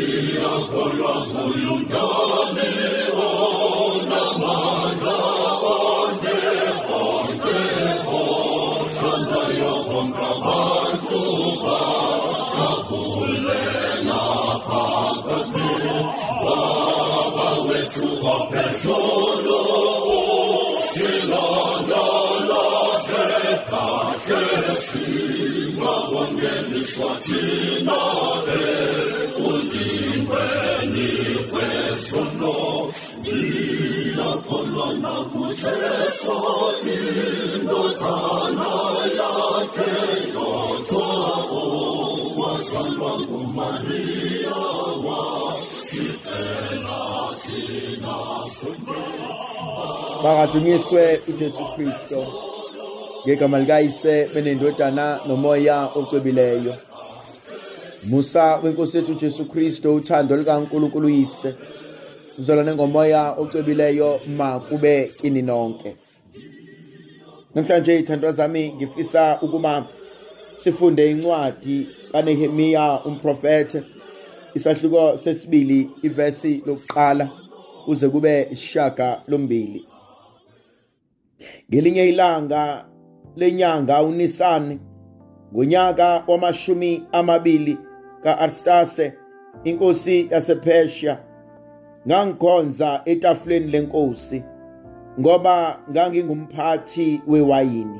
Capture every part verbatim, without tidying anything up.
Bakadunyiswe uJesu Kristo ngegama likayise benendodana nomoya ocwebileyo. Musa wenkosi yethu uJesu Kristo, uthando likaNkulunkulu uyise, uzalwane ngomoya ocwebileyo makube kini nonke. Namhlanje ithandwa zami ngifisa ukuma sifunde incwadi kaNehemiya umprofete, isahluko sesibili ivesi lokuqala uze kube ishaga lombili. Ngelinye ilanga lenyanga uNisani ngonyaka wamashumi amabili ka-Arstase inkosi yasePersia, ngangikhonza etafuleni lenkosi ngoba ngangingumphathi wewayini.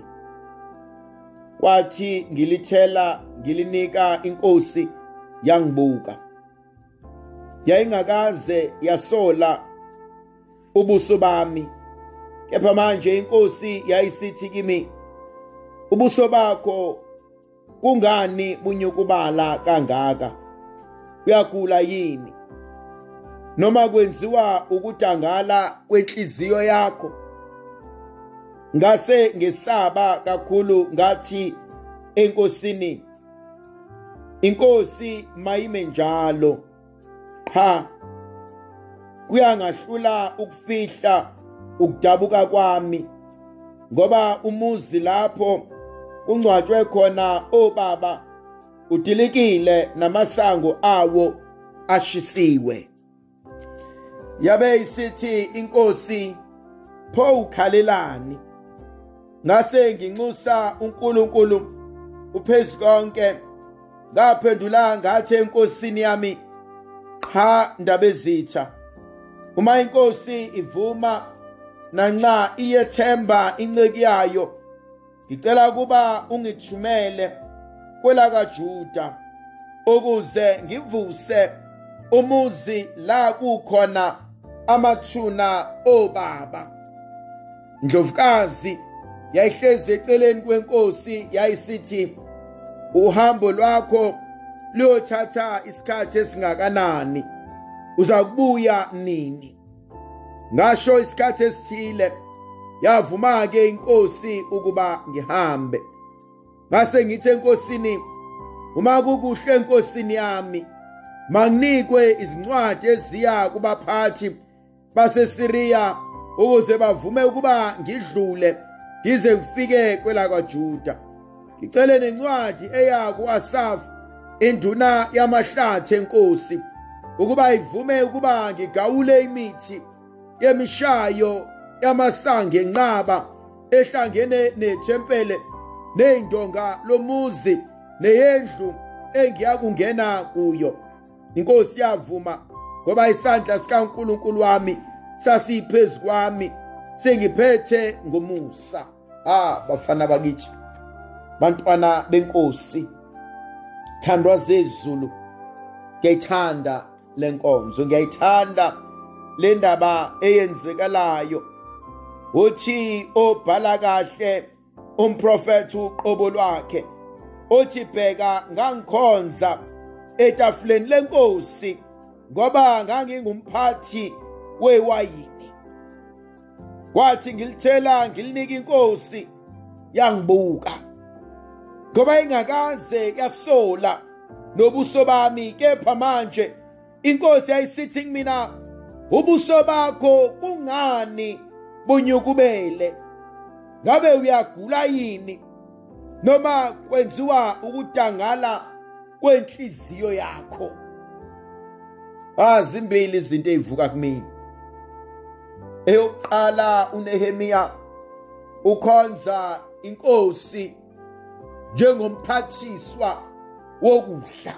Kwathi ngilithela ngilinika inkosi, yangibuka. Yayingakaze yasola ubuso bami, kepha manje inkosi yayisithi kimi, ubuso bakho kungani bunyukubala kangaka? Uyagula yini? Noma kwenziwa ukudangala kwenhliziyo yakho? Ngase ngesaba kakhulu ngathi enkosini, inkosi mayime njalo. Ha, kuyangahlula ukufihla ukudabuka kwami, ngoba umuzi lapho kungcwatshwe khona obaba udilikile namasango awo ashisiwe. Yabe isithi inkosi, pho ukhalelani? Ngase nginxusa uNkulunkulu uPhezukonke, ngaphendula ngathi enkosini yami, cha ndaba ezitha. Uma inkosi ivuma nanxa iyethemba inceki yayo, ngicela kuba ungithumele kwela kaJuda ukuze ngivuse umuzi la kukhona amathuna obaba. Ndlovukazi yayihlezi eceleni kwenkosi yayisithi, uhambo lwakho luyothatha isikhathi esingakanani? Uza kubuya nini? Ngasho isikhathi esithile, yavuma-ke inkosi ukuba ngihambe. Ngase ngithi enkosini, uma kukuhle enkosini yami, manginikwe izincwadi eziya kubaphathi baseSiriya ukuze bavume ukuba ngidlule ngize ngifike kwela kwaJuda. Ngicele nencwadi eya ku-Asafu induna yamahlathi enkosi ukuba ivume ukuba ngigawule imithi yemishayo yamasango enqaba ehlangene nethempele neyindonga lomuzi neyendlu engiyakungena kuyo. Inkosi yavuma ngoba isandla sikaNkulunkulu wami sasiphezu kwami, sengiphethe ngomusa. Ah, bafana bakithi, bantwana benkosi, thandwa zezulu, ngiyayithanda lenkonzo, ngiyayithanda le ndaba eyenzekalayo. Uthi obhala kahle umprofeti uqobo lwakhe, uthi bheka ngangikhonza etafuleni lenkosi ngoba ngangingumphathi wewayini. Kwathi ngilithela ngilinika inkosi, yangibuka ngoba ingakaze yasola nobuso bami, kepha manje inkosi yayisithi kumina, ubuso bakho kungani bunyukubele? Ngabe uyagula yini? Noma kwenziwa ukudangala kwenhliziyo yakho? azimbili izinto ezivuka kumina. Eyokuqala, uNehemiya ukhonza inkosi njengomphathiswa wokudla.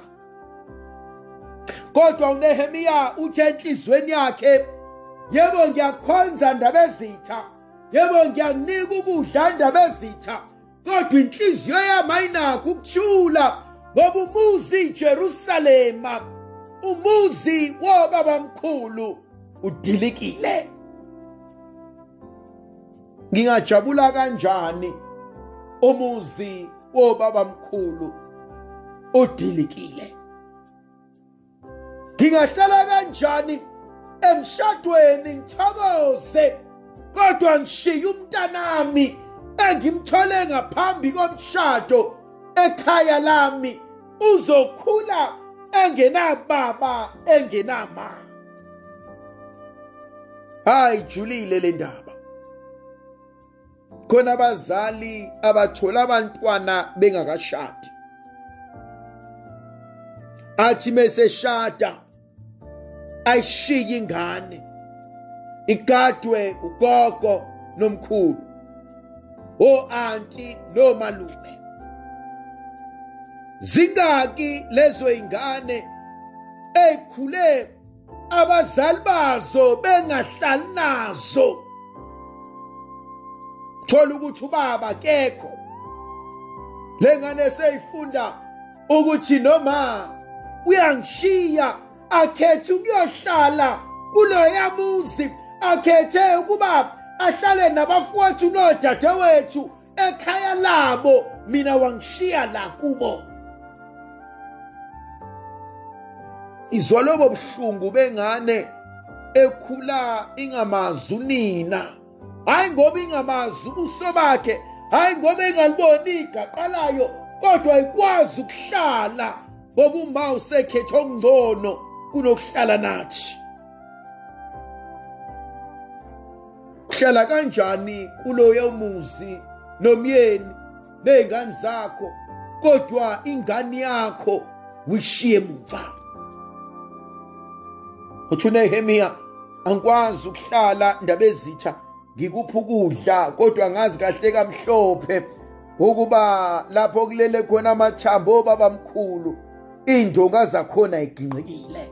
Kodwa uNehemiya uthe enhlizweni yakhe, yebo ngiyakhonza ndaba ezitha, yebo ngiyanika ukudla ndaba ezitha, kodwa inhliziyo yami ayinakho ukuthula, ngoba umuzi iJerusalema, umuzi wobaba mkhulu udilikile. Ngingajabula kanjani umuzi wobaba mkhulu udilikile? Ngingahlala kanjani emshadweni ngithokoze, kodwa ngishiye umntanami engimthole ngaphambi komshado ekhaya lami uzokhula engenababa engenama? Hayi, julile le ndaba. Khona abazali abathola abantwana bengakashadi, athi meseshada ayishiye ingane igadwe ugogo nomkhulu, o-anti nomalume. Zingaki lezo ingane ekhule abazali bazo bengahlali nazo, thola ukuthi ubaba akekho, lengane seyifunda ukuthi noma uyangishiya akhethe ukuyohlala kuloya muzi, akhethe ukuba ahlale nabafowethu nodadewethu ekhaya labo, mina wangishiya la kubo. Izolobo buhlungu bengane ekhula ingamazi unina, hayi ngoba ingamazi ubuso bakhe, hayi ngoba ingaliboni igaqa layo, kodwa ikwazi ukuhlala ngoba uma usekhethe okungcono kunokuhlala nathi. Kuhlala kanjani kuloyo muzi nomyeni nezingane zakho, kodwa ingane yakho wishiye emuva? Uthi uNehemiya, angikwazi ukuhlala ndaba ezitha ngikupha ukudla, kodwa ngazi kahle kamhlophe ukuba lapho kulele khona amathambo baba mkhulu indonga zakhona iginqikile.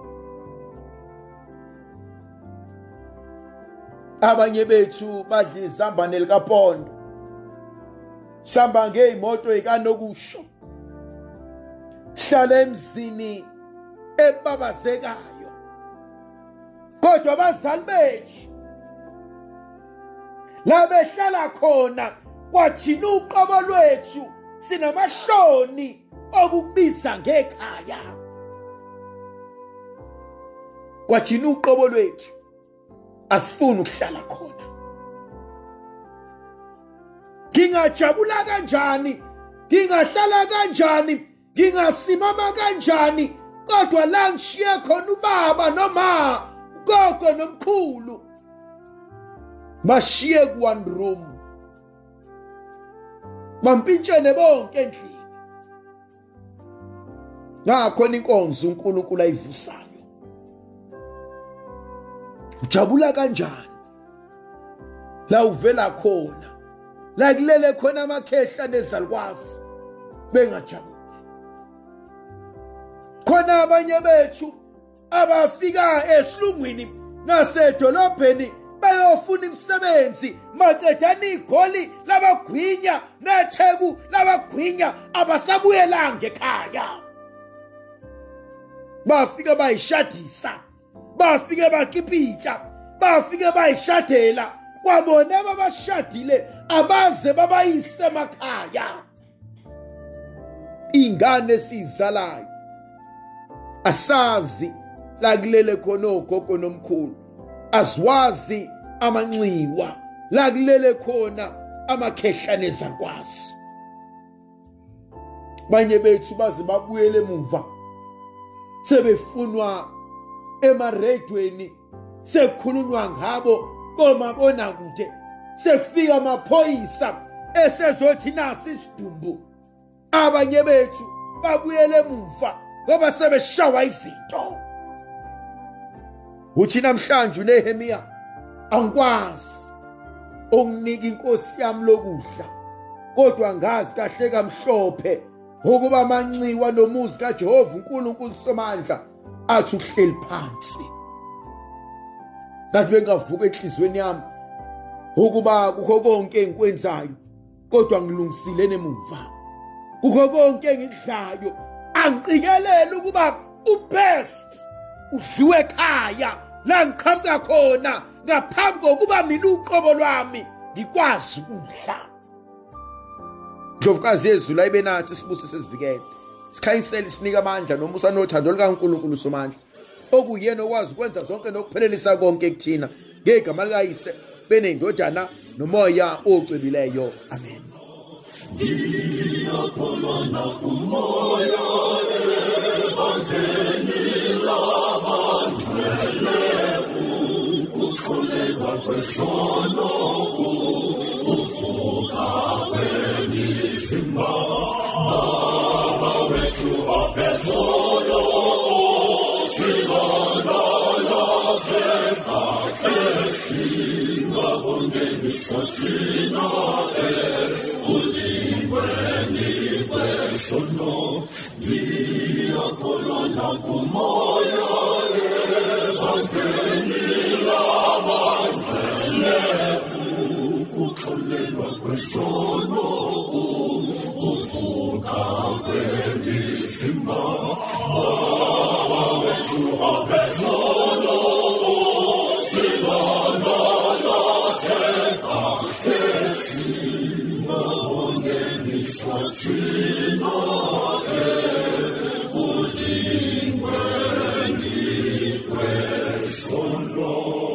Abanye bethu badla izambane likapondo, sihamba ngey'moto ezikanokusho, sihlala emzini ebabazekayo, kodwa abazali bethu la behlala khona kwathina uqobo lwethu sinamashoni okubiza ngekhaya. Kwathina uqobo lwethu asifuni ukuhlala khona. Ngingajabula kanjani, ngingahlala kanjani, ngingasimama kanjani, kodwa la ngishiye khona ubaba noma ugogo nomkhulu bashiye ku one room, bampintshene bonke endlini. Ngakhona inkonzo uNkulunkulu ayivusayo. Ujabula kanjani la uvela khona, la kulele khona amakhehla nezalukwazi bengajabuli? Khona abanye bethu abafika esilungwini nasedolobheni bayofuna imisebenzi, maqedana igoli labagwinya netheku labagwinya abasabuyelanga ekhaya. Bafika bayishadisa, bafike bakipita, bafike bayishadela, kwabona babashadile abaze babayise emakhaya. Ingane sizalayo asazi la kulele khona ogogo nomkhulu, azwazi amanxiwa la kulele khona amakhehla nezakwazi. Banye bethu baze babuyele emuva, sebefunwa emaredweni, sekukhulunywa ngabo komabona kude, sekufika amaphoyisa esezothi nasi isidumbu. Abanye bethu babuyele emuva ngoba sebeshawa izinto. uthi namhlanje uNehemiya angikwazi onginika inkosi yami lokudla, kodwa ngazi kahle kamhlophe ukuba amanciwa nomuzi kaJehova uNkulunkulu Somandla athi ukuhleli phansi. Ngathi bengavuka enhlizweni yami ukuba kukho konke engikwenzayo kodwa ngilungisile nemuva, kukho konke engikudlayo angiqikelele ukuba ubest udliwe ekhaya la ngiqhamuka khona ngaphambi kokuba mina uqobo lwami ngikwazi ukudla. Ndlovukazi yezulu ayibe nathi sibuso sesivikele, sikhanyisele sinika amandla nomusa nothando likaNkulunkulu Somandla, okuyena okwazi ukwenza zonke nokuphelelisa konke kuthina, ngegama likayise benendodana nomoya ocwebileyo. Amen. Lord.